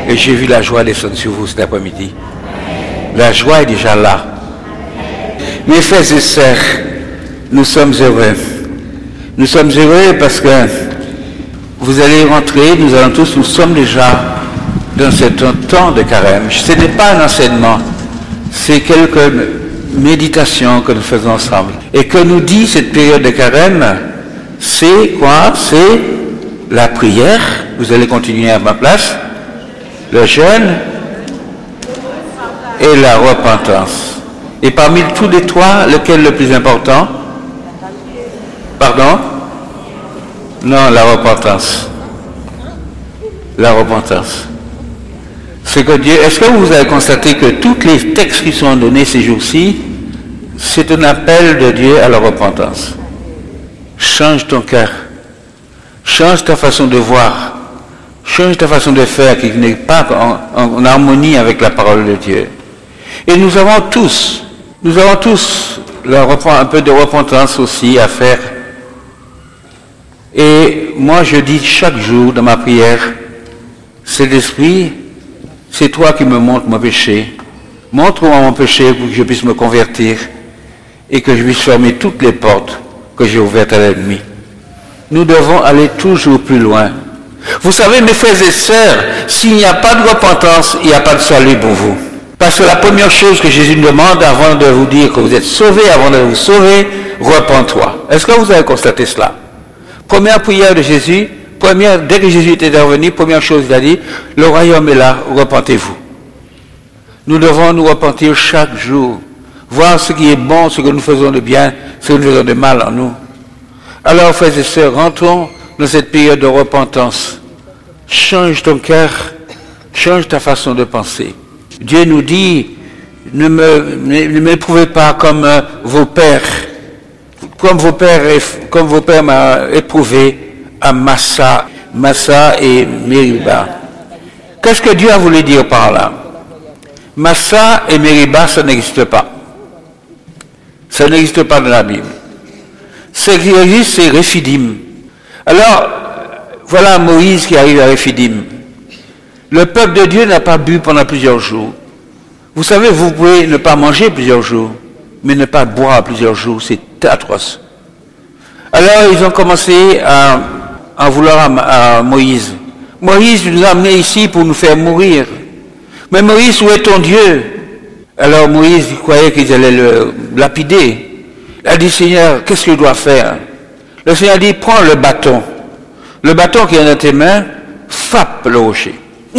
Et j'ai vu la joie descendre sur vous cet après-midi. La joie est déjà là. Mes frères et sœurs, nous sommes heureux. Nous sommes heureux parce que vous allez rentrer, nous allons tous, nous sommes déjà dans ce temps de carême. Ce n'est pas un enseignement, c'est quelques méditations que nous faisons ensemble. Et que nous dit cette période de carême, c'est quoi? C'est la prière. Vous allez continuer à ma place. Le jeûne et la repentance. Et parmi tous les trois, lequel est le plus important? Pardon? Non, la repentance. La repentance. C'est que Dieu, est-ce que vous avez constaté que tous les textes qui sont donnés ces jours-ci, c'est un appel de Dieu à la repentance. Change ton cœur. Change ta façon de voir. Change ta façon de faire qui n'est pas en harmonie avec la parole de Dieu. Et nous avons tous un peu de repentance aussi à faire. Et moi je dis chaque jour dans ma prière, Saint-Esprit, c'est toi qui me montres mon péché. Montre-moi mon péché pour que je puisse me convertir et que je puisse fermer toutes les portes que j'ai ouvertes à l'ennemi. Nous devons aller toujours plus loin. Vous savez, mes frères et sœurs, s'il n'y a pas de repentance, il n'y a pas de salut pour vous. Parce que la première chose que Jésus nous demande avant de vous dire que vous êtes sauvés, avant de vous sauver, repens-toi. Est-ce que vous avez constaté cela? Première prière de Jésus, dès que Jésus était revenu, première chose il a dit, le royaume est là, repentez-vous. Nous devons nous repentir chaque jour, voir ce qui est bon, ce que nous faisons de bien, ce que nous faisons de mal en nous. Alors, frères et sœurs, rentrons dans cette période de repentance. Change ton cœur, change ta façon de penser. Dieu nous dit, ne m'éprouvez pas comme vos pères, comme vos pères m'ont éprouvé à Massa et Mériba. Qu'est-ce que Dieu a voulu dire par là? Massa et Mériba, ça n'existe pas. Ça n'existe pas dans la Bible. Ce qui existe, c'est Réphidim. Alors, voilà Moïse qui arrive à Réphidim. Le peuple de Dieu n'a pas bu pendant plusieurs jours. Vous savez, vous pouvez ne pas manger plusieurs jours, mais ne pas boire plusieurs jours, c'est atroce. Alors, ils ont commencé à vouloir à Moïse. Moïse nous a amenés ici pour nous faire mourir. Mais Moïse, où est ton Dieu? Alors Moïse croyait qu'ils allaient le lapider. Il a dit, Seigneur, qu'est-ce que je dois faire? Le Seigneur a dit, prends le bâton. Le bâton qui est dans tes mains, frappe le rocher.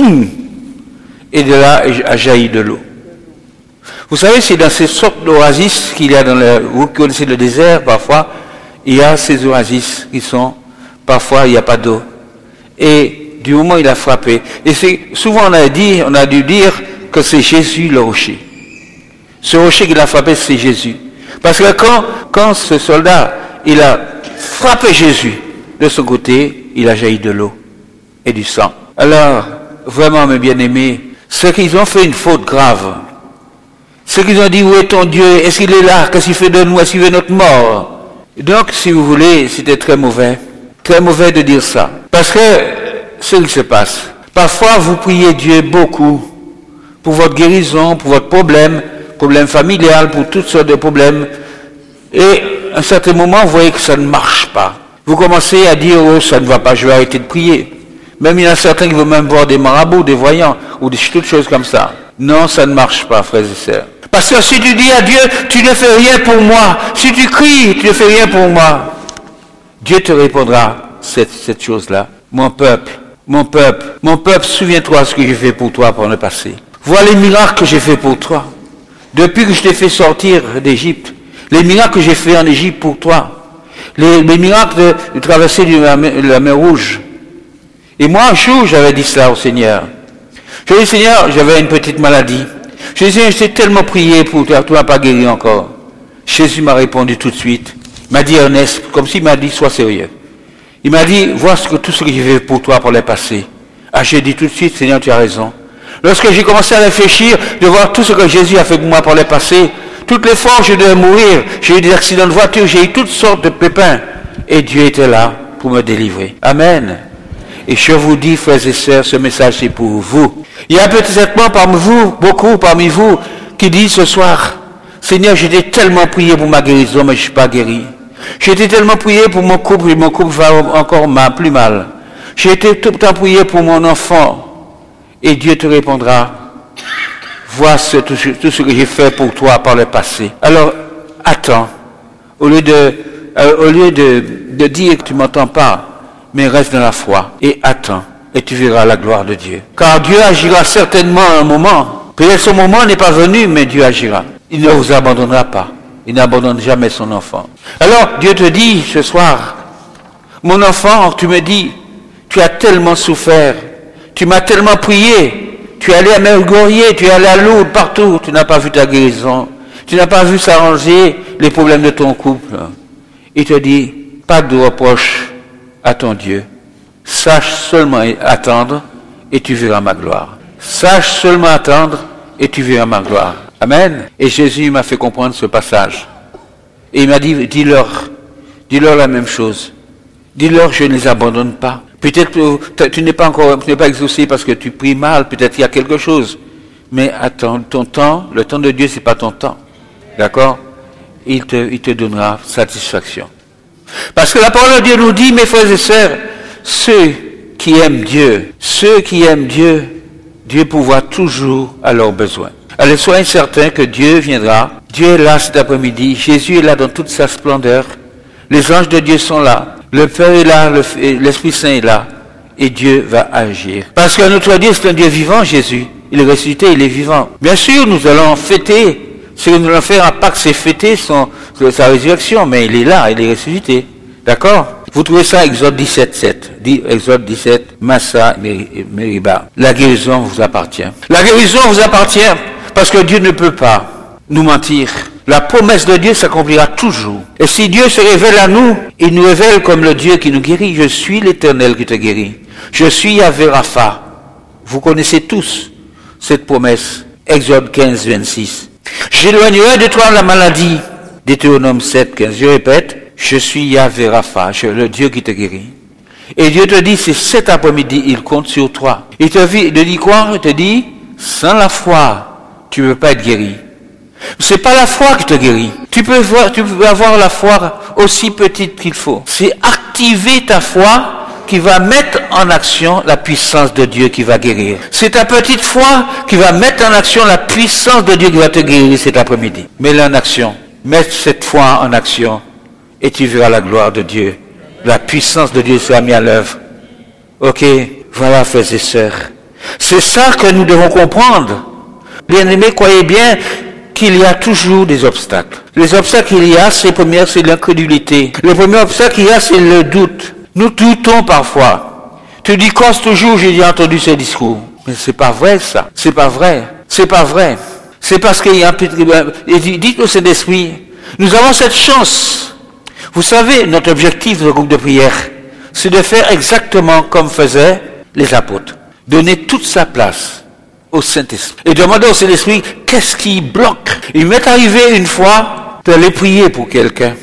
Et de là a jailli de l'eau. Vous savez, c'est dans ces sortes d'oasis qu'il y a vous connaissez le désert, parfois, il y a ces oasis qui sont, parfois il n'y a pas d'eau. Et du moment où il a frappé, et souvent on a dû dire que c'est Jésus le rocher. Ce rocher qu'il a frappé, c'est Jésus. Parce que quand ce soldat, il a frappé Jésus, de son côté, il a jailli de l'eau et du sang. Alors, vraiment, mes bien-aimés, ceux qui ont fait une faute grave, ceux qui ont dit, où est ton Dieu? Est-ce qu'il est là? Qu'est-ce qu'il fait de nous? Est-ce qu'il veut notre mort? Donc, si vous voulez, c'était très mauvais de dire ça. Parce que, ce qui se passe, parfois, vous priez Dieu beaucoup pour votre guérison, pour votre problème familial, pour toutes sortes de problèmes. Et à un certain moment, vous voyez que ça ne marche pas. Vous commencez à dire, oh, ça ne va pas, je vais arrêter de prier. Même il y en a certains qui veulent même voir des marabouts, des voyants, ou toutes choses comme ça. Non, ça ne marche pas, frères et sœurs. Parce que si tu dis à Dieu, tu ne fais rien pour moi. Si tu cries, tu ne fais rien pour moi. Dieu te répondra cette chose-là. Mon peuple, souviens-toi de ce que j'ai fait pour toi par le passé. Vois les miracles que j'ai fait pour toi. Depuis que je t'ai fait sortir d'Égypte, les miracles que j'ai fait en Égypte pour toi, les miracles de traverser la mer Rouge. Et moi, un jour, j'avais dit cela au Seigneur. Je dis, Seigneur, j'avais une petite maladie. Je dis, Seigneur, je t'ai tellement prié pour toi, tu n'as pas guéri encore. Jésus m'a répondu tout de suite. Il m'a dit, Ernest, comme s'il m'a dit, sois sérieux. Il m'a dit, vois tout ce que j'ai fait pour toi pour le passé. Ah, j'ai dit tout de suite, Seigneur, tu as raison. Lorsque j'ai commencé à réfléchir, de voir tout ce que Jésus a fait pour moi pour le passé, toutes les fois où je devais mourir, j'ai eu des accidents de voiture, j'ai eu toutes sortes de pépins. Et Dieu était là pour me délivrer. Amen. Et je vous dis, frères et sœurs, ce message est pour vous. Il y a peut-être parmi vous, beaucoup parmi vous, qui disent ce soir, Seigneur, j'étais tellement prié pour ma guérison, mais je ne suis pas guéri. J'étais tellement prié pour mon couple va encore plus mal. J'ai été tout le temps prié pour mon enfant. Et Dieu te répondra, vois tout ce que j'ai fait pour toi par le passé. Alors, attends. Au lieu de dire que tu ne m'entends pas, mais reste dans la foi et attends. Et tu verras la gloire de Dieu. Car Dieu agira certainement à un moment. Peut-être ce moment n'est pas venu, mais Dieu agira. Il ne vous abandonnera pas. Il n'abandonne jamais son enfant. Alors, Dieu te dit ce soir, mon enfant, tu me dis, tu as tellement souffert, tu m'as tellement prié, tu es allé à Mergorier, tu es allé à Lourdes, partout, tu n'as pas vu ta guérison, tu n'as pas vu s'arranger les problèmes de ton couple. Il te dit, pas de reproche à ton Dieu, sache seulement attendre et tu verras ma gloire. Sache seulement attendre et tu verras ma gloire. Amen. Et Jésus m'a fait comprendre ce passage. Et il m'a dit, dis-leur la même chose. Dis-leur, je ne les abandonne pas. Peut-être que tu n'es pas exaucé parce que tu pries mal, peut-être qu'il y a quelque chose. Mais attends, ton temps, le temps de Dieu, c'est pas ton temps. D'accord? Il te donnera satisfaction. Parce que la parole de Dieu nous dit, mes frères et sœurs, ceux qui aiment Dieu, Dieu pourvoit toujours à leurs besoins. Alors soyez certains que Dieu viendra. Dieu est là cet après-midi. Jésus est là dans toute sa splendeur. Les anges de Dieu sont là. Le Père est là, l'Esprit Saint est là. Et Dieu va agir. Parce que notre Dieu, c'est un Dieu vivant, Jésus. Il est ressuscité, il est vivant. Bien sûr, nous allons fêter. Ce que nous allons faire à Pâques, c'est fêter sa résurrection. Mais il est là, il est ressuscité. D'accord? Vous trouvez ça, Exode 17:7. Exode 17, Massa, Meriba. La guérison vous appartient. La guérison vous appartient parce que Dieu ne peut pas nous mentir. La promesse de Dieu s'accomplira toujours. Et si Dieu se révèle à nous, il nous révèle comme le Dieu qui nous guérit. Je suis l'Éternel qui te guérit. Je suis Yahvé Rapha. Vous connaissez tous cette promesse. Exode 15:26. J'éloignerai de toi la maladie. Deutéronome 7:15. Je répète, je suis Yahvé Rapha, le Dieu qui te guérit. Et Dieu te dit, c'est cet après-midi, il compte sur toi. Il te dit quoi? Il te dit, sans la foi, tu ne peux pas être guéri. C'est pas la foi qui te guérit. Tu peux avoir la foi aussi petite qu'il faut. C'est activer ta foi qui va mettre en action la puissance de Dieu qui va guérir. C'est ta petite foi qui va mettre en action la puissance de Dieu qui va te guérir cet après-midi. Mets-la en action. Mets cette foi en action et tu verras la gloire de Dieu. La puissance de Dieu sera mise à l'œuvre. Ok, voilà, frères et sœurs. C'est ça que nous devons comprendre. Bien-aimés, croyez bien qu'il y a toujours des obstacles. Les obstacles qu'il y a, c'est l'incrédulité. Le premier obstacle qu'il y a, c'est le doute. Nous doutons parfois. Tu dis cause toujours, j'ai entendu ce discours. Mais c'est pas vrai ça. C'est pas vrai. C'est pas vrai. C'est parce qu'il y a un petit... Dites au Saint-Esprit, nous avons cette chance. Vous savez, notre objectif de groupe de prière, c'est de faire exactement comme faisaient les apôtres. Donner toute sa place au Saint-Esprit. Et demander au Saint-Esprit, qu'est-ce qui bloque? Il m'est arrivé une fois d'aller prier pour quelqu'un.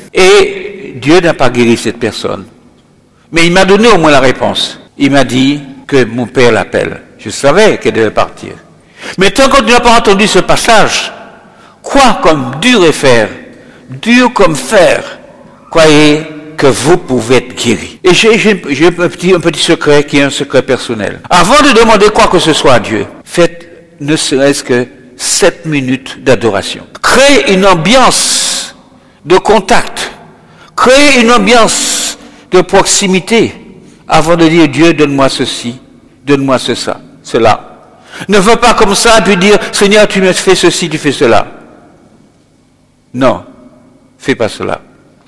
Et Dieu n'a pas guéri cette personne. Mais il m'a donné au moins la réponse. Il m'a dit que mon père l'appelle. Je savais qu'elle devait partir. Mais tant qu'on n'a pas entendu ce passage, quoi comme dur est faire, dur comme faire, croyez que vous pouvez être guéri. Et j'ai un petit secret qui est un secret personnel. Avant de demander quoi que ce soit à Dieu, faites ne serait-ce que 7 minutes d'adoration. Créez une ambiance de contact. Créez une ambiance de proximité avant de dire Dieu, donne-moi ceci, donne-moi cela. Ne veux pas comme ça puis dire Seigneur, tu me fais ceci, tu fais cela. Non, fais pas cela.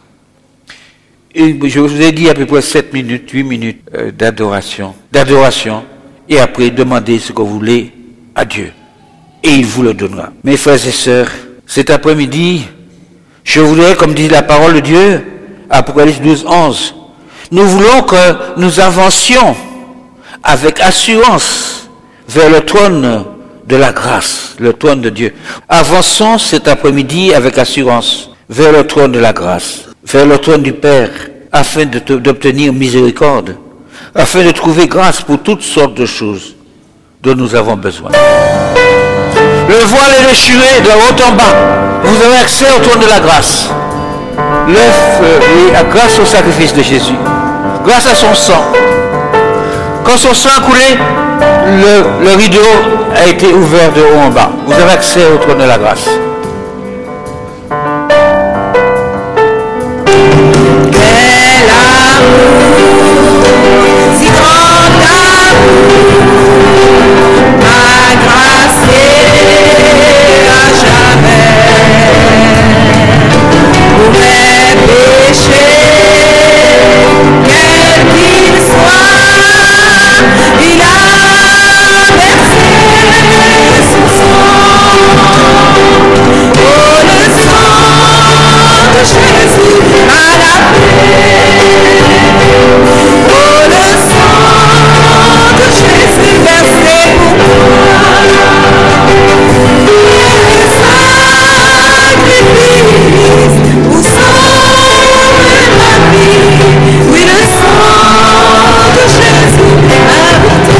Et je vous ai dit à peu près 7 minutes, 8 minutes d'adoration, et après demandez ce que vous voulez à Dieu. Et il vous le donnera. Mes frères et sœurs, cet après-midi, je voudrais, comme dit la parole de Dieu, Apocalypse 12:11, nous voulons que nous avancions avec assurance vers le trône de la grâce, le trône de Dieu. Avançons cet après-midi avec assurance vers le trône de la grâce, vers le trône du Père, afin d'obtenir miséricorde, afin de trouver grâce pour toutes sortes de choses dont nous avons besoin. Le voile est déchiré de haut en bas. Vous avez accès au trône de la grâce. Grâce au sacrifice de Jésus, grâce à son sang. Quand son sang a coulé, le rideau a été ouvert de haut en bas. Vous avez accès au trône de la grâce. Quel amour, si grand amour, m'a gracé à jamais. Pour mes péchés, quels qu'ils soient, il a versé son sang. Oh, le sang de Jésus a lavé. Oh, le sang de Jésus versé pour moi. Le sacrifice pour sauver ma vie. Oui, le sang de Jésus a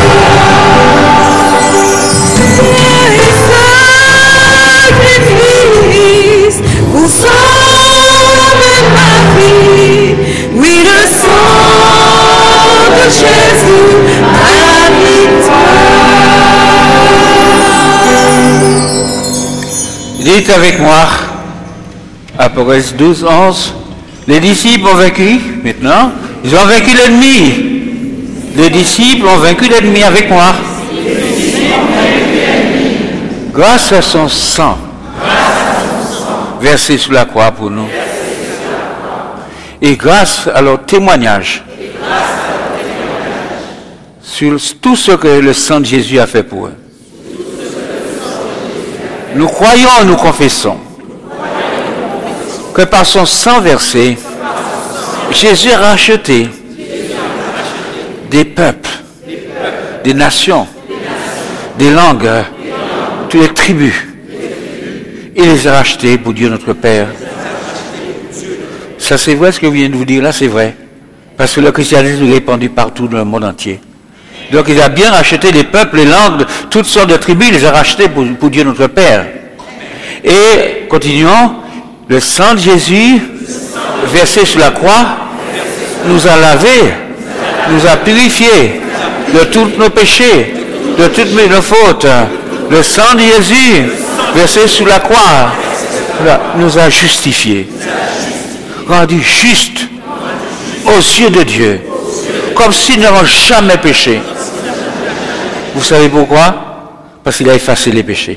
sacrifice pour sauver ma vie. Oui, le sang de Jésus a Dites avec moi, Apocalypse 12, 11, les disciples ont vaincu, maintenant, ils ont vaincu l'ennemi. Les disciples ont vaincu l'ennemi avec moi. Grâce à son sang, versé sur la croix pour nous. Et grâce à leur témoignage sur tout ce que le sang de Jésus a fait pour eux. Nous croyons, nous confessons que par son sang versé, Jésus a racheté des peuples, des nations, des langues, toutes les tribus. Il les a rachetés pour Dieu notre Père. Ça c'est vrai ce que je viens de vous dire là, c'est vrai. Parce que le christianisme est répandu partout dans le monde entier. Donc il a bien racheté les peuples, les langues, toutes sortes de tribus, il les a rachetés pour Dieu notre Père. Et continuons, le sang de Jésus, versé sur la croix, nous a lavés, nous a purifiés de tous nos péchés, de toutes nos fautes. Le sang de Jésus, versé sur la croix, nous a justifiés, rendus justes aux yeux de Dieu, comme s'ils n'avaient jamais péché. Vous savez pourquoi? Parce qu'il a effacé les péchés.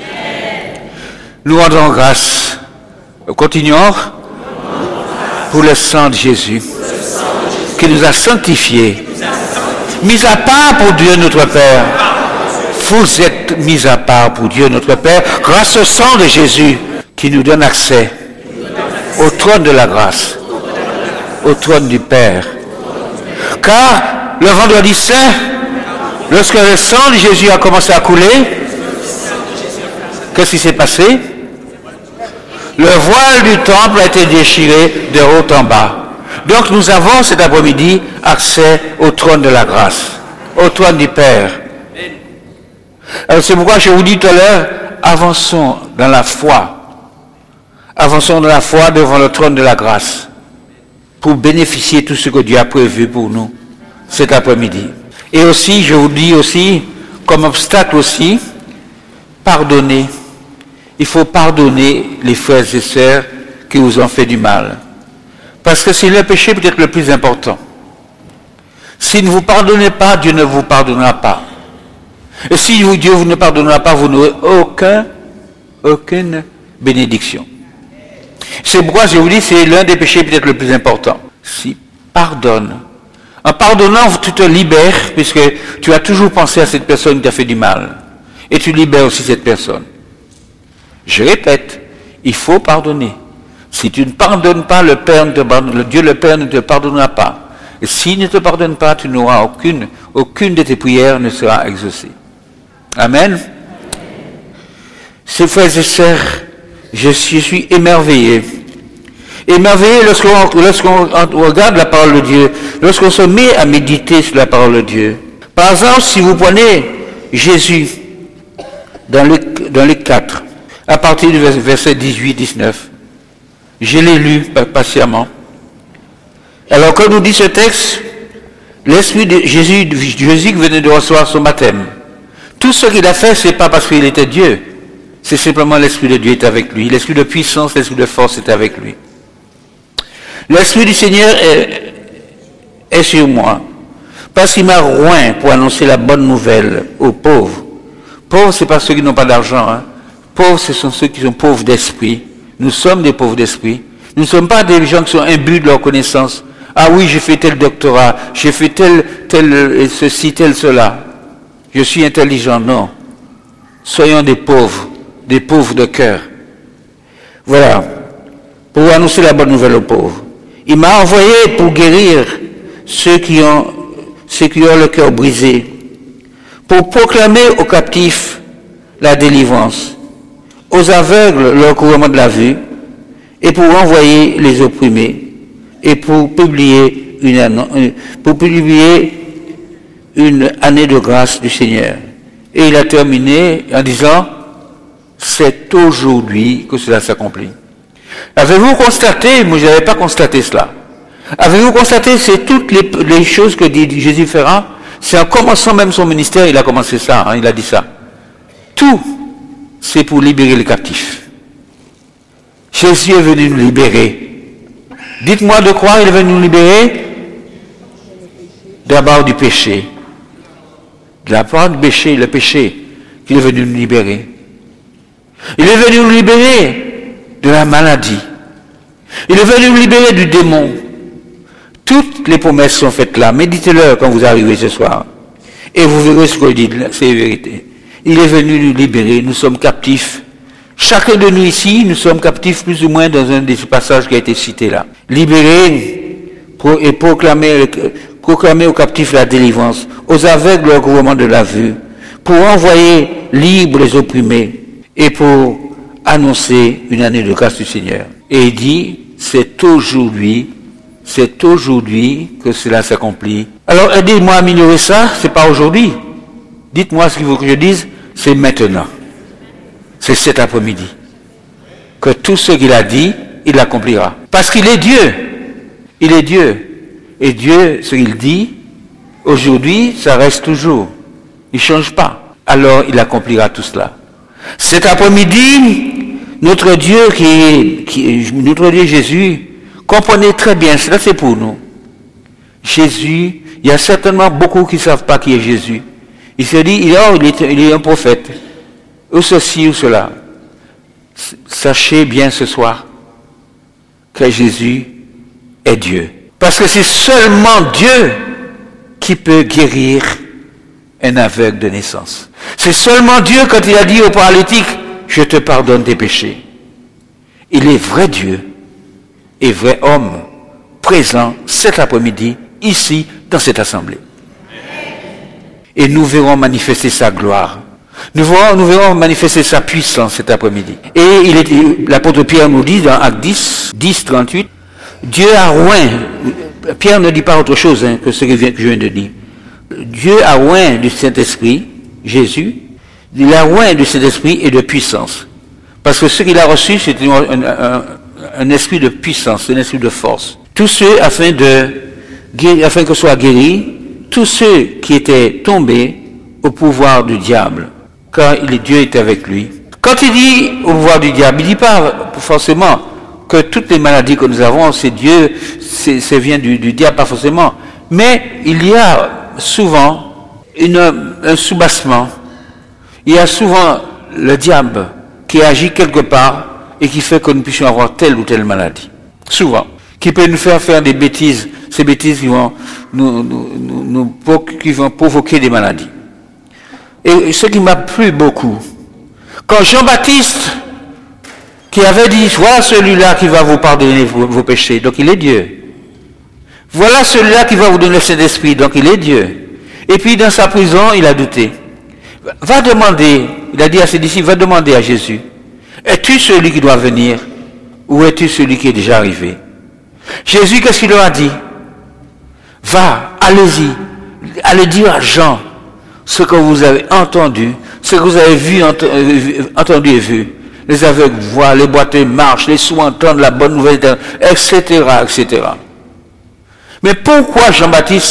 Nous rendons grâce. Continuons pour le sang de Jésus qui nous a sanctifiés, mis à part pour Dieu notre Père. Vous êtes mis à part pour Dieu notre Père grâce au sang de Jésus qui nous donne accès au trône de la grâce, au trône du Père. Car le vendredi saint, lorsque le sang de Jésus a commencé à couler, qu'est-ce qui s'est passé? Le voile du temple a été déchiré de haut en bas. Donc nous avons cet après-midi accès au trône de la grâce, au trône du Père. Alors c'est pourquoi je vous dis tout à l'heure, avançons dans la foi. Avançons dans la foi devant le trône de la grâce pour bénéficier de tout ce que Dieu a prévu pour nous cet après-midi. Et aussi, je vous dis aussi, comme obstacle aussi, pardonnez. Il faut pardonner les frères et sœurs qui vous ont fait du mal. Parce que c'est le péché peut-être le plus important. Si ne vous pardonnez pas, Dieu ne vous pardonnera pas. Et si Dieu vous ne pardonnera pas, vous n'aurez aucune bénédiction. C'est pourquoi je vous dis, c'est l'un des péchés peut-être le plus important. Si, pardonne. En pardonnant, tu te libères, puisque tu as toujours pensé à cette personne qui t'a fait du mal. Et tu libères aussi cette personne. Je répète, il faut pardonner. Si tu ne pardonnes pas, Dieu le Père ne te pardonnera pas. Et s'il ne te pardonne pas, tu n'auras aucune de tes prières ne sera exaucée. Amen. Ces frères et sœurs, je suis émerveillé. Et merveilleux lorsqu'on regarde la parole de Dieu, lorsqu'on se met à méditer sur la parole de Dieu. Par exemple, si vous prenez Jésus dans Luc 4, à partir du verset 18-19, je l'ai lu patiemment. Alors, quand nous dit ce texte, l'Esprit de Jésus venait de recevoir son baptême. Tout ce qu'il a fait, c'est pas parce qu'il était Dieu. C'est simplement l'Esprit de Dieu est avec lui. L'Esprit de puissance, l'Esprit de force est avec lui. L'Esprit du Seigneur est sur moi. Parce qu'il m'a oint pour annoncer la bonne nouvelle aux pauvres. Pauvres, c'est pas ceux qui n'ont pas d'argent. Hein. Pauvres, ce sont ceux qui sont pauvres d'esprit. Nous sommes des pauvres d'esprit. Nous ne sommes pas des gens qui sont imbus de leur connaissance. Ah oui, j'ai fait tel doctorat, j'ai fait tel ceci, tel cela. Je suis intelligent. Non. Soyons des pauvres de cœur. Voilà. Pour annoncer la bonne nouvelle aux pauvres. Il m'a envoyé pour guérir ceux qui ont le cœur brisé, pour proclamer aux captifs la délivrance, aux aveugles le recouvrement de la vue, et pour envoyer les opprimés, et pour publier une année de grâce du Seigneur. Et il a terminé en disant, c'est aujourd'hui que cela s'accomplit. Avez-vous constaté, moi je n'avais pas constaté cela, avez-vous constaté, c'est toutes les choses que dit Jésus fera, c'est en commençant même son ministère, il a commencé ça, hein, il a dit ça. Tout, c'est pour libérer les captifs. Jésus est venu nous libérer. Dites-moi de quoi il est venu nous libérer? D'abord du péché. De la part du péché, le péché, qu'il est venu nous libérer. Il est venu nous libérer de la maladie. Il est venu nous libérer du démon. Toutes les promesses sont faites là. Méditez-le quand vous arrivez ce soir. Et vous verrez ce qu'il dit, c'est la vérité. Il est venu nous libérer, nous sommes captifs. Chacun de nous ici, nous sommes captifs plus ou moins dans un des passages qui a été cité là. Libérer et proclamer aux captifs la délivrance, aux aveugles le recouvrement de la vue, pour envoyer libres les opprimés et pour annoncer une année de grâce du Seigneur. Et il dit, c'est aujourd'hui que cela s'accomplit. Alors aidez-moi à améliorer ça, c'est pas aujourd'hui. Dites-moi ce qu'il faut que je dise, c'est maintenant. C'est cet après-midi. Que tout ce qu'il a dit, il l'accomplira. Parce qu'il est Dieu. Il est Dieu. Et Dieu, ce qu'il dit, aujourd'hui, ça reste toujours. Il ne change pas. Alors il accomplira tout cela. Cet après-midi, notre Dieu notre Dieu Jésus, comprenez très bien, cela c'est pour nous. Jésus, il y a certainement beaucoup qui ne savent pas qui est Jésus. Il se dit, il est un prophète, ou ceci ou cela. Sachez bien ce soir que Jésus est Dieu. Parce que c'est seulement Dieu qui peut guérir un aveugle de naissance. C'est seulement Dieu quand il a dit au paralytique, je te pardonne tes péchés. Il est vrai Dieu et vrai homme présent cet après-midi ici dans cette assemblée. Et nous verrons manifester sa gloire. Nous verrons manifester sa puissance cet après-midi. Et l'apôtre Pierre nous dit dans Actes 10, 38, Dieu a oint, Pierre ne dit pas autre chose que ce que je viens de dire. Dieu a oint du Saint-Esprit, Jésus, il a oint du Saint-Esprit et de puissance. Parce que ce qu'il a reçu, c'est un esprit de puissance, un esprit de force. Tous ceux, afin que soient guéris, tous ceux qui étaient tombés au pouvoir du diable, car Dieu est avec lui. Quand il dit au pouvoir du diable, il ne dit pas forcément que toutes les maladies que nous avons, c'est Dieu, ça vient du diable, pas forcément. Mais il y a souvent un soubassement. Il y a souvent le diable qui agit quelque part et qui fait que nous puissions avoir telle ou telle maladie. Souvent. Qui peut nous faire des bêtises, ces bêtises qui vont qui vont provoquer des maladies. Et ce qui m'a plu beaucoup, quand Jean-Baptiste, qui avait dit, voilà celui-là qui va vous pardonner vos péchés, donc il est Dieu. Voilà celui-là qui va vous donner le Saint-Esprit, donc il est Dieu. Et puis dans sa prison, il a douté. Va demander, il a dit à ses disciples, va demander à Jésus, es-tu celui qui doit venir Où es-tu celui qui est déjà arrivé? Jésus, qu'est-ce qu'il leur a dit? Va, allez-y, allez dire à Jean ce que vous avez entendu, ce que vous avez vu, entendu et vu. Les aveugles voient, les boiteux marchent, les sourds entendent la bonne nouvelle, etc., etc. Mais pourquoi Jean-Baptiste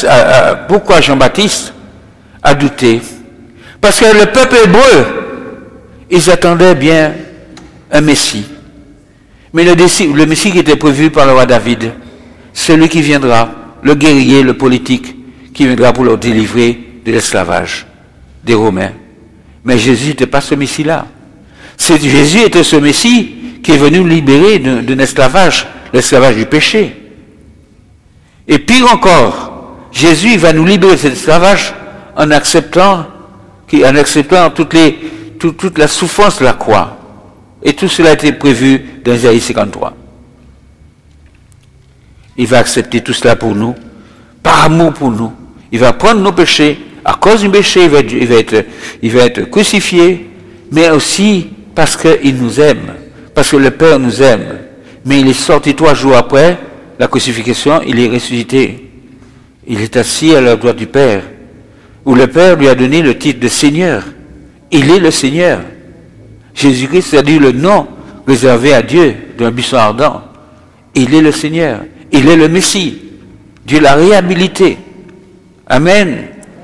a douté? Parce que le peuple hébreu, ils attendaient bien un Messie. Mais le Messie qui était prévu par le roi David, celui qui viendra, le guerrier, le politique, qui viendra pour leur délivrer de l'esclavage des Romains. Mais Jésus n'était pas ce Messie-là. Jésus était ce Messie qui est venu libérer d'un esclavage, l'esclavage du péché. Et pire encore, Jésus va nous libérer de cet esclavage en acceptant toute la souffrance de la croix. Et tout cela a été prévu dans Isaïe 53. Il va accepter tout cela pour nous, par amour pour nous. Il va prendre nos péchés. À cause du péché, il va être crucifié, mais aussi parce qu'il nous aime, parce que le Père nous aime. Mais il est sorti 3 jours après la crucifixion, il est ressuscité. Il est assis à la droite du Père, où le Père lui a donné le titre de Seigneur. Il est le Seigneur. Jésus-Christ a dit le nom réservé à Dieu d'un buisson ardent. Il est le Seigneur. Il est le Messie. Dieu l'a réhabilité. Amen.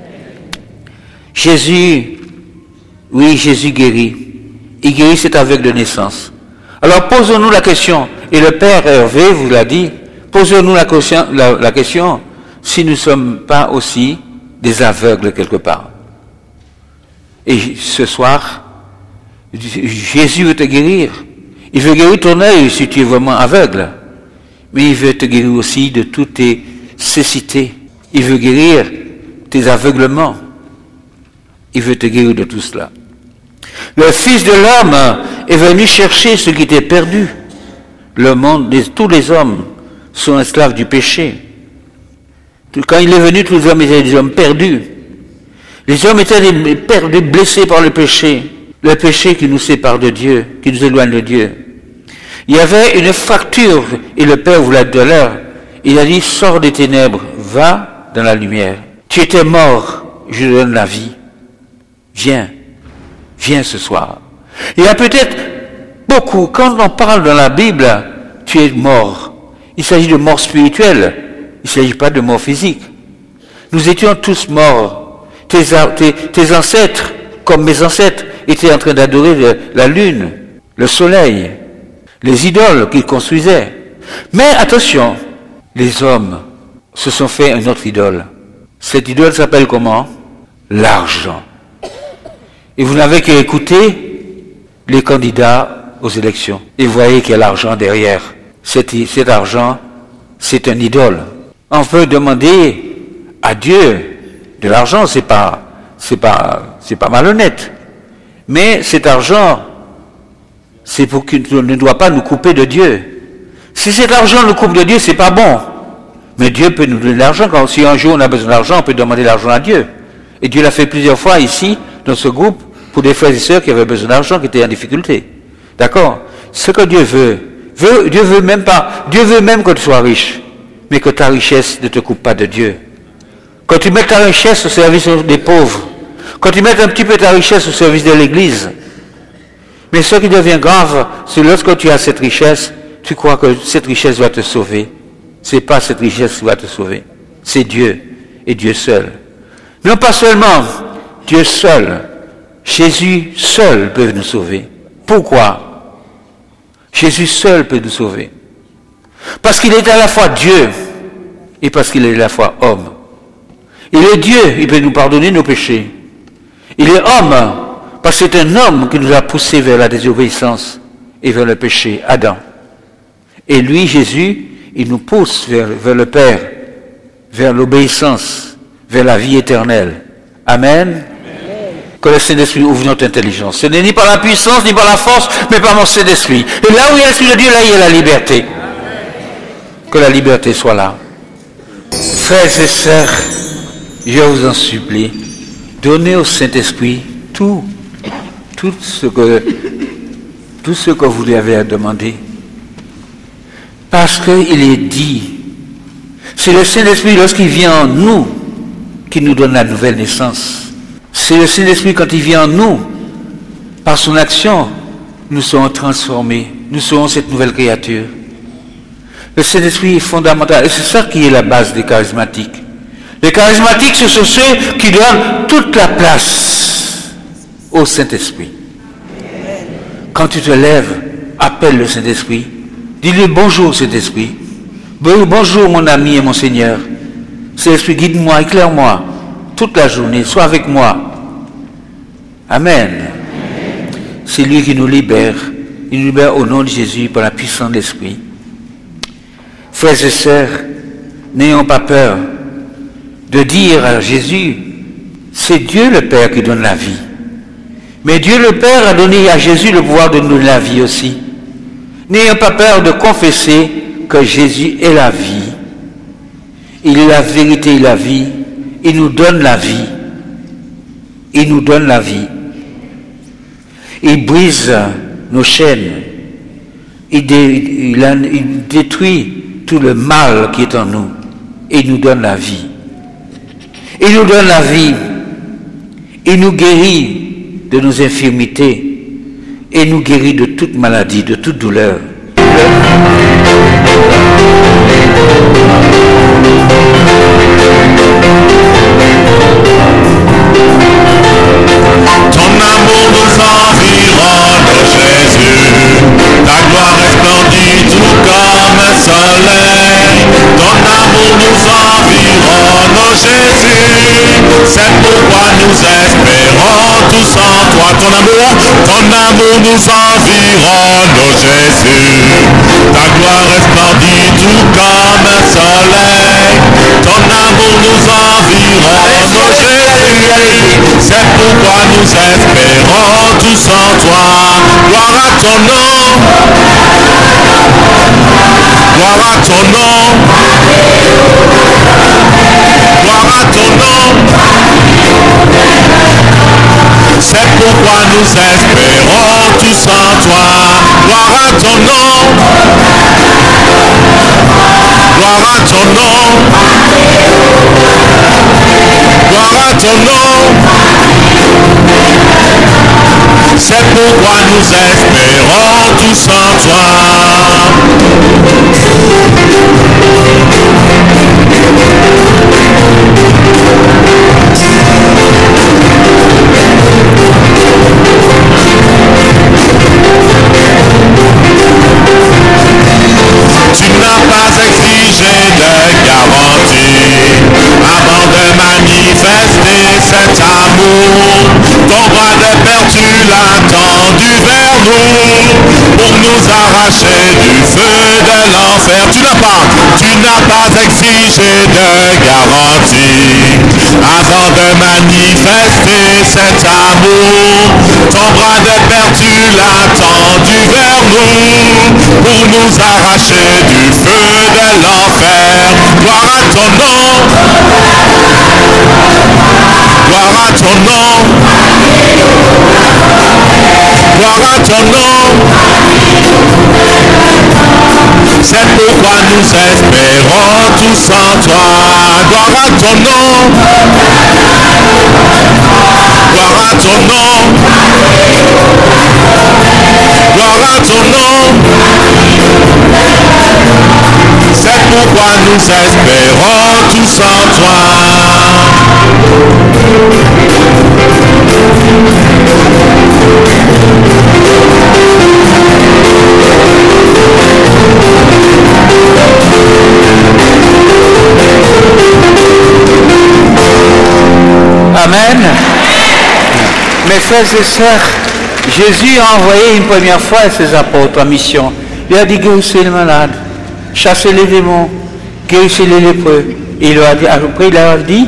Jésus guérit. Il guérit cet aveugle de naissance. Alors posons-nous la question, et le Père Hervé vous l'a dit, posons-nous la question si nous ne sommes pas aussi des aveugles quelque part. Et ce soir, Jésus veut te guérir. Il veut guérir ton œil si tu es vraiment aveugle. Mais il veut te guérir aussi de toutes tes cécités. Il veut guérir tes aveuglements. Il veut te guérir de tout cela. Le Fils de l'homme est venu chercher ce qui était perdu. Le monde, tous les hommes sont esclaves du péché. Quand il est venu, tous les hommes étaient des hommes perdus. Les hommes étaient perdus, blessés par le péché qui nous sépare de Dieu, qui nous éloigne de Dieu. Il y avait une fracture, et le Père vous l'a dit tout à l'heure. Il a dit, sors des ténèbres, va dans la lumière. Tu étais mort, je te donne la vie. Viens ce soir. Il y a peut-être beaucoup, quand on parle dans la Bible, tu es mort. Il s'agit de mort spirituelle, il ne s'agit pas de mort physique. Nous étions tous morts. Tes ancêtres, comme mes ancêtres, étaient en train d'adorer la lune, le soleil, les idoles qu'ils construisaient. Mais attention, les hommes se sont fait une autre idole. Cette idole s'appelle comment? L'argent. Et vous n'avez qu'à écouter les candidats aux élections. Et vous voyez qu'il y a l'argent derrière. Cet argent, c'est une idole. On peut demander à Dieu de l'argent, c'est pas malhonnête. Mais cet argent, c'est pour qu'il ne doit pas nous couper de Dieu. Si cet argent nous coupe de Dieu, c'est pas bon. Mais Dieu peut nous donner l'argent. Quand si un jour on a besoin d'argent, on peut demander l'argent à Dieu. Et Dieu l'a fait plusieurs fois ici, dans ce groupe, pour des frères et sœurs qui avaient besoin d'argent, qui étaient en difficulté. D'accord? Ce que Dieu veut, Dieu veut même que tu sois riche, mais que ta richesse ne te coupe pas de Dieu. Quand tu mets ta richesse au service des pauvres, quand tu mets un petit peu ta richesse au service de l'Église, mais ce qui devient grave, c'est lorsque tu as cette richesse, tu crois que cette richesse va te sauver. C'est pas cette richesse qui va te sauver. C'est Dieu, et Dieu seul. Non pas seulement Dieu seul, Jésus seul peut nous sauver. Pourquoi? Jésus seul peut nous sauver. Parce qu'il est à la fois Dieu et parce qu'il est à la fois homme. Il est Dieu, il peut nous pardonner nos péchés. Il est homme parce que c'est un homme qui nous a poussés vers la désobéissance et vers le péché, Adam. Et lui, Jésus, il nous pousse vers le Père, vers l'obéissance, vers la vie éternelle. Amen. Que le Saint-Esprit ouvre notre intelligence. Ce n'est ni par la puissance, ni par la force, mais par mon Saint-Esprit. Et là où il y a l'Esprit de Dieu, là il y a la liberté. Que la liberté soit là. Frères et sœurs, je vous en supplie, donnez au Saint-Esprit tout ce que vous lui avez à demander. Parce qu'il est dit, c'est le Saint-Esprit lorsqu'il vient en nous qui nous donne la nouvelle naissance. C'est le Saint-Esprit quand il vient en nous, par son action, nous serons transformés, nous serons cette nouvelle créature. Le Saint-Esprit est fondamental et c'est ça qui est la base des charismatiques. Les charismatiques, ce sont ceux qui donnent toute la place au Saint-Esprit. Quand tu te lèves, appelle le Saint-Esprit. Dis-lui bonjour Saint-Esprit. Bonjour mon ami et mon Seigneur. Saint-Esprit, guide-moi, éclaire-moi toute la journée, sois avec moi. Amen. C'est lui qui nous libère. Il nous libère au nom de Jésus par la puissance de l'Esprit. Frères et sœurs, n'ayons pas peur de dire à Jésus, c'est Dieu le Père qui donne la vie. Mais Dieu le Père a donné à Jésus le pouvoir de nous donner la vie aussi. N'ayons pas peur de confesser que Jésus est la vie. Il est la vérité et la vie. Il nous donne la vie. Il nous donne la vie. Il brise nos chaînes. Il détruit tout le mal qui est en nous. Et il nous donne la vie. Il nous donne la vie. Il nous guérit de nos infirmités. Et nous guérit de toute maladie, de toute douleur. Ton amour nous environne, Jésus. Ta gloire resplendit tout comme un soleil. Ton amour nous environne, Jésus. C'est pourquoi nous espérons tous en toi. Ton amour nous environne, Jésus. Ta gloire resplendit tout comme un soleil. Ton amour nous environne, Jésus. C'est pourquoi nous espérons tous en toi. Gloire à ton nom. Gloire à ton nom. Gloire à ton nom. C'est pourquoi nous espérons tous en toi. Gloire à ton nom. Gloire à ton nom. Gloire à ton nom. C'est pourquoi nous espérons tous en toi. Tu n'as pas exigé de garantie avant de manifester cet amour. Ton bras de père tu l'as tendu vers nous pour nous arracher du feu de l'enfer. Tu n'as pas exigé de garantie avant de manifester cet amour. Ton bras de père tu l'as tendu vers nous pour nous arracher du feu de l'enfer. Gloire à ton nom. Gloire à ton nom. Gloire à ton nom. C'est pourquoi nous espérons tous en toi. Gloire à ton nom. Gloire à ton nom. Gloire à ton nom. C'est pourquoi nous espérons tous en toi. Amen. Mes frères et sœurs, Jésus a envoyé une première fois ses apôtres en mission. Il a dit guérissez les malades, chassez les démons, guérissez les lépreux. Et il leur a dit, après il leur a dit,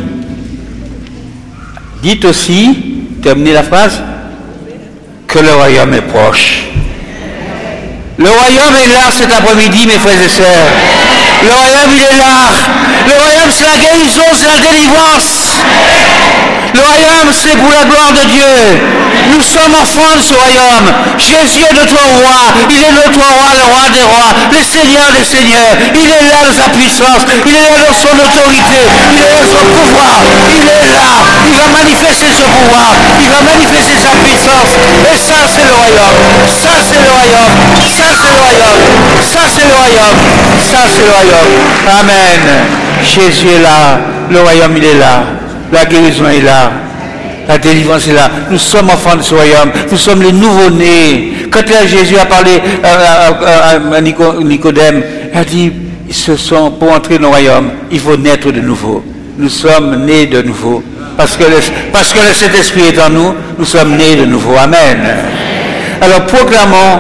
dites aussi, terminez la phrase, que le royaume est proche. Le royaume est là cet après-midi, mes frères et sœurs. Le royaume, il est là. Le royaume, c'est la guérison, c'est la délivrance. Le royaume, c'est pour la gloire de Dieu. Nous sommes sommes enfants de ce royaume. Jésus est notre roi. Il est notre roi, le roi des rois, le Seigneur des seigneurs. Il est là dans sa puissance. Il est là dans son autorité. Il est là dans son pouvoir. Il est là. Il va manifester ce pouvoir. Il va manifester sa puissance. Et ça, c'est le royaume. Ça, c'est le royaume. Ça, c'est le royaume. Ça, c'est le royaume. Ça, c'est le royaume. Amen. Jésus est là. Le royaume, il est là. La guérison est là. La délivrance est là. Nous sommes enfants de ce royaume. Nous sommes les nouveaux-nés. Quand Jésus a parlé à Nicodème, il a dit, pour entrer dans le royaume, il faut naître de nouveau. Nous sommes nés de nouveau. Parce que le Saint-Esprit est en nous, nous sommes nés de nouveau. Amen. Alors proclamons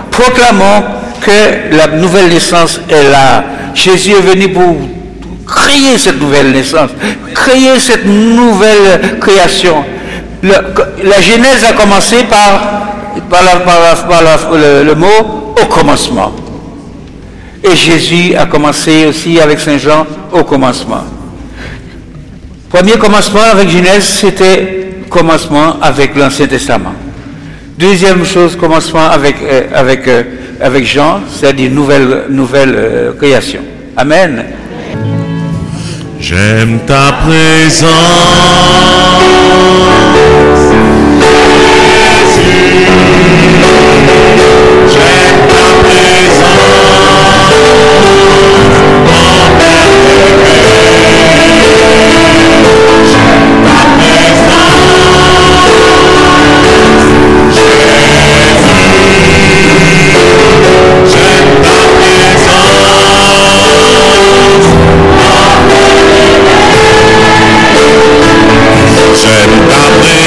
que la nouvelle naissance est là. Jésus est venu pour créer cette nouvelle naissance, créer cette nouvelle création. La Genèse a commencé par le mot au commencement. Et Jésus a commencé aussi avec Saint Jean au commencement. Premier commencement avec Genèse, c'était commencement avec l'Ancien Testament. Deuxième chose, commencement avec Jean, c'est-à-dire nouvelle création. Amen. J'aime ta présence, Jésus. J'aime ta présence, mon bien-aimé. J'aime ta présence, Jésus. J'aime ta présence. J'aime ta présence.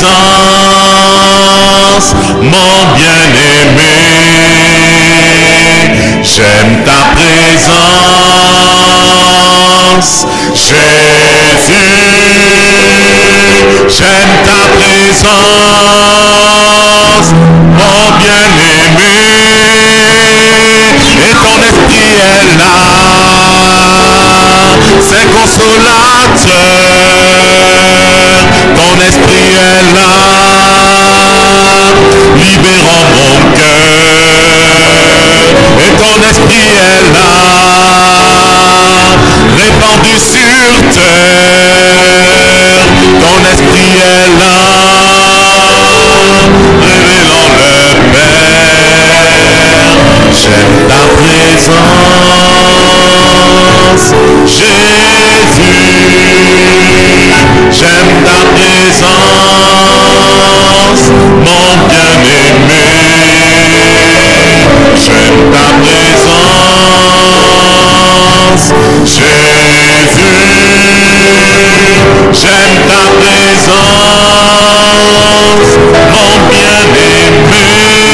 présence, mon bien-aimé. J'aime ta présence, Jésus. J'aime ta présence, mon bien-aimé. Et ton esprit est là, c'est consolateur. Ton esprit est là, libérant mon cœur. Et ton esprit est là, répandu sur terre. Ton esprit est là, révélant le Père. J'aime ta présence, Jésus. J'aime ta présence, mon bien-aimé. J'aime ta présence, Jésus. J'aime ta présence, mon bien-aimé.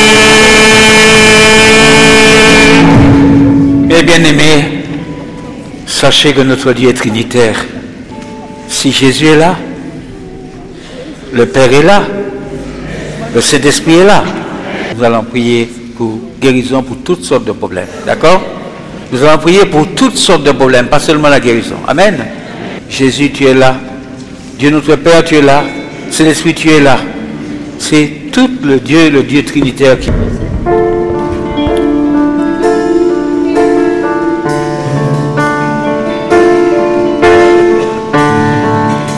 Mes bien-aimés, sachez que notre Dieu est trinitaire. Si Jésus est là, le Père est là, le Saint-Esprit est là. Nous allons prier pour guérison pour toutes sortes de problèmes. D'accord? Nous allons prier pour toutes sortes de problèmes, pas seulement la guérison. Amen. Jésus, tu es là. Dieu notre Père, tu es là. Saint-Esprit, tu es là. C'est tout le Dieu trinitaire qui